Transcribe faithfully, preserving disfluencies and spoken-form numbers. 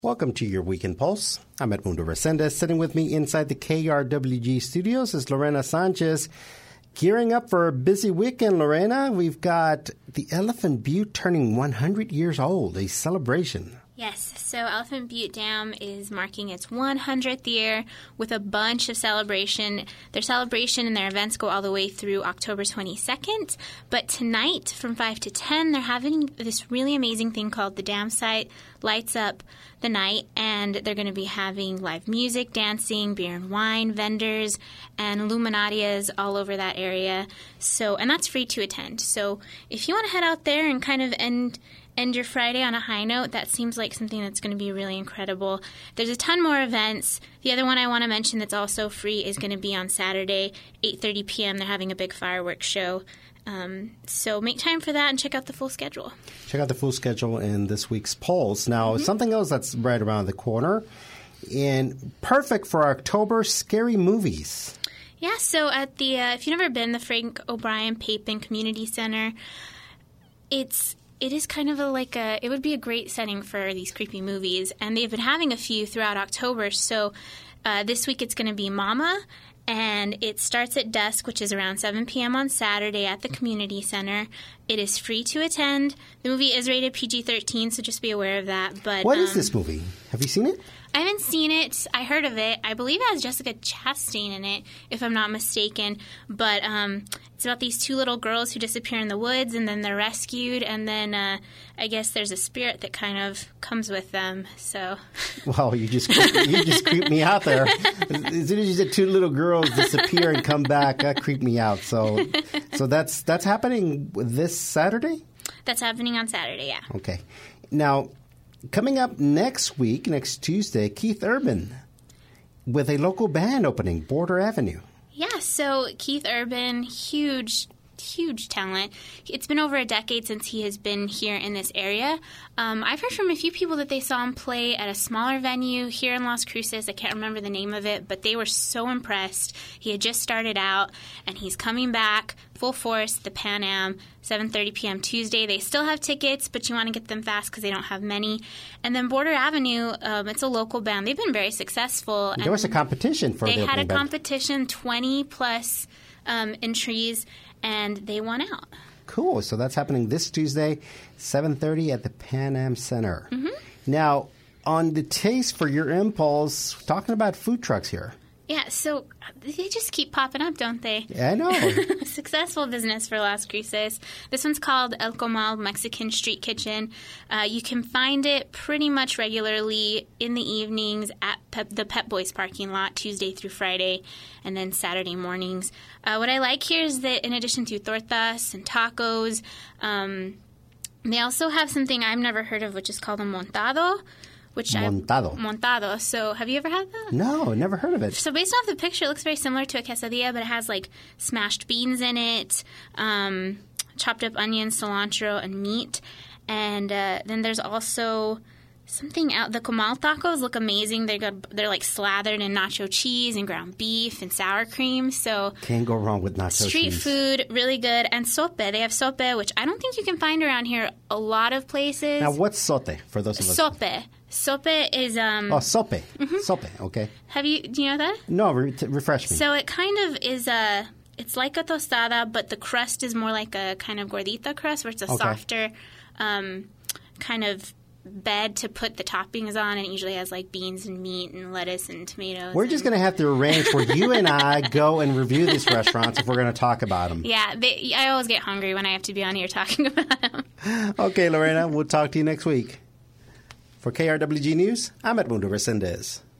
Welcome to your Weekend Pulse. I'm Edmundo Resendez. Sitting with me inside the K R W G studios is Lorena Sanchez. Gearing up for a busy weekend, Lorena. We've got the Elephant Butte turning one hundred years old, a celebration. Yes, so Elephant Butte Dam is marking its one hundredth year with a bunch of celebration. Their celebration and their events go all the way through October twenty-second. But tonight, from five to ten, they're having this really amazing thing called the Dam Site Lights Up the Night. And they're going to be having live music, dancing, beer and wine, vendors, and luminarias all over that area. So, and that's free to attend. So if you want to head out there and kind of end... end your Friday on a high note, that seems like something that's going to be really incredible. There's a ton more events. The other one I want to mention that's also free is going to be on Saturday, eight thirty p.m. They're having a big fireworks show. Um, so make time for that and check out the full schedule. Check out the full schedule in this week's polls. Now, mm-hmm. something else that's right around the corner, and perfect for October, scary movies. Yeah, so at the, uh, if you've never been, the Frank O'Brien Papin Community Center, it's... It is kind of a, like a, it would be a great setting for these creepy movies, and they've been having a few throughout October. So uh, this week it's going to be Mama, and it starts at dusk, which is around seven p.m. on Saturday at the community center. It is free to attend. The movie is rated P G thirteen, so just be aware of that. But what um, is this movie? Have you seen it? I haven't seen it. I heard of it. I believe it has Jessica Chastain in it, if I'm not mistaken. But um, it's about these two little girls who disappear in the woods, and then they're rescued, and then uh, I guess there's a spirit that kind of comes with them. So, wow, you just you just creeped me out there. As soon as you said two little girls disappear and come back, that creeped me out. So, so that's that's happening this Saturday? That's happening on Saturday, yeah. Okay. Now, coming up next week, next Tuesday, Keith Urban with a local band opening, Border Avenue. Yeah, so Keith Urban, huge, huge talent. It's been over a decade since he has been here in this area. Um, I've heard from a few people that they saw him play at a smaller venue here in Las Cruces. I can't remember the name of it, but they were so impressed. He had just started out, and he's coming back full force, the Pan Am, seven thirty p.m. Tuesday. They still have tickets, but you want to get them fast because they don't have many. And then Border Avenue, um, it's a local band. They've been very successful. There was a competition for the the They had a band. competition, twenty-plus um, entries, and they won out. Cool. So that's happening this Tuesday, seven thirty at the Pan Am Center. Mm-hmm. Now, on the Taste for Your Impulse, talking about food trucks here. Yeah, so they just keep popping up, don't they? Yeah, I know. Successful business for Las Cruces. This one's called El Comal Mexican Street Kitchen. Uh, you can find it pretty much regularly in the evenings at Pep, the Pep Boys parking lot, Tuesday through Friday, and then Saturday mornings. Uh, what I like here is that in addition to tortas and tacos, um, they also have something I've never heard of, which is called a montado. Which Montado. I, montado. So have you ever had that? No, never heard of it. So based off the picture, it looks very similar to a quesadilla, but it has like smashed beans in it, um, chopped up onions, cilantro, and meat. And uh, then there's also something out. The comal tacos look amazing. They got they're like slathered in nacho cheese and ground beef and sour cream. So can't go wrong with nacho street cheese. Street food, really good. And sope. They have sope, which I don't think you can find around here a lot of places. Now, what's sote for those of us? Sope. Sope is um. Oh, sope. Mm-hmm. Sope. Okay. Have you? Do you know that? No, re- t- refresh me. So it kind of is a. It's like a tostada, but the crust is more like a kind of gordita crust, where it's a okay. softer, um, kind of bed to put the toppings on, and it usually has like beans and meat and lettuce and tomatoes. We're and... just going to have to arrange where you and I go and review these restaurants if we're going to talk about them. Yeah, they, I always get hungry when I have to be on here talking about them. Okay, Lorena, we'll talk to you next week. For K R W G News, I'm Edmundo Resendez.